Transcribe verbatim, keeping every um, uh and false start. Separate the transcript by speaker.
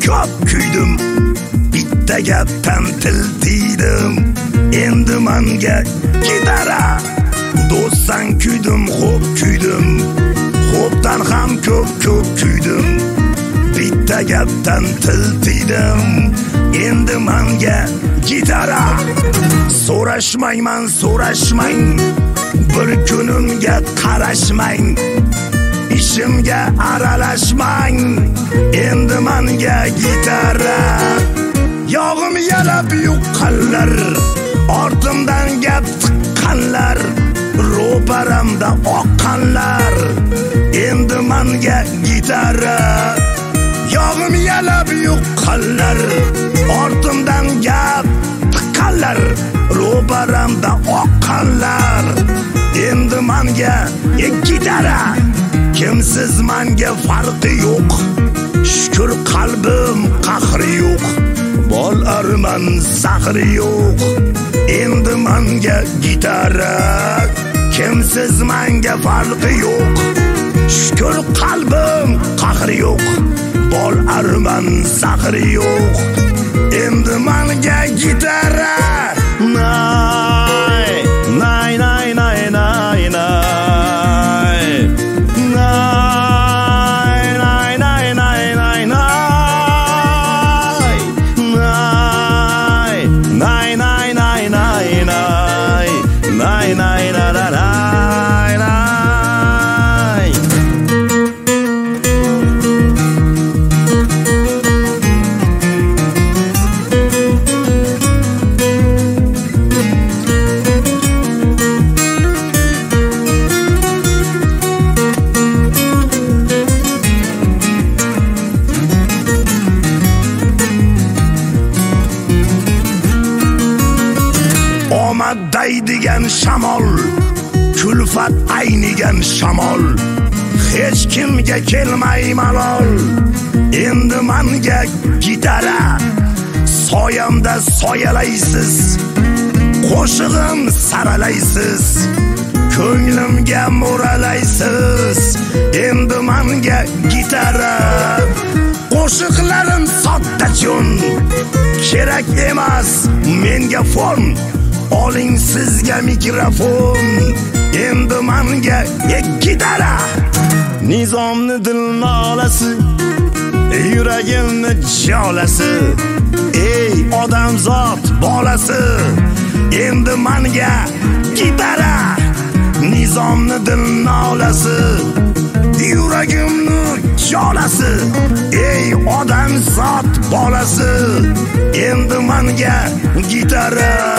Speaker 1: ko'p kuydim, bitta gapdan til tiydim. Endi menga gitara, do'stsan kuydim, xo'p kuydim, xo'pdan ham ko'p ko'p kuydim. Bitta gapdan til tiydim, endi menga gitara. So'rashmayman, so'rashmang, bir kunimga qarashmang, ishimga aralashmang, endi menga gitara. Yog'im yalab yuqqanlar, ortimdan gap tiqqanlar, ro'paramda oqqanlar, endi menga gitara. Yog'im yalab yuqqanlar, ortimdan gap tiqqanlar, ro'paramda oqqanlar, endi menga gitara. Kimsiz menga farqi yo'q, shukr qalbim qahri yo'q, bol arman zahri yo'q, endi menga gitara. Kimsiz menga farqi yo'q, shukr qalbim qahri yo'q, bol arman zahri yo'q, endi menga gitara. Nay, nay, nay, nay, nay, nay. Daydigan shamol, kulfat aynigan shamol, hech kimga kelmay malol, endi menga gitara. Soyamda soyalaysiz, qo'shig'im saralaysiz, ko'nglimga mo'ralaysiz, endi menga gitara. Qo'shiqlarim soddachun, kerak emas menga fon, oling sizga mikrofon, endi menga gitara. Nizomni dil nolasi, yuragimni jolasi, ey odamzod bolasi, endi menga gitara. Nizomni dil nolasi, yuragimni jolasi, ey odamzod bolasi, endi menga gitara.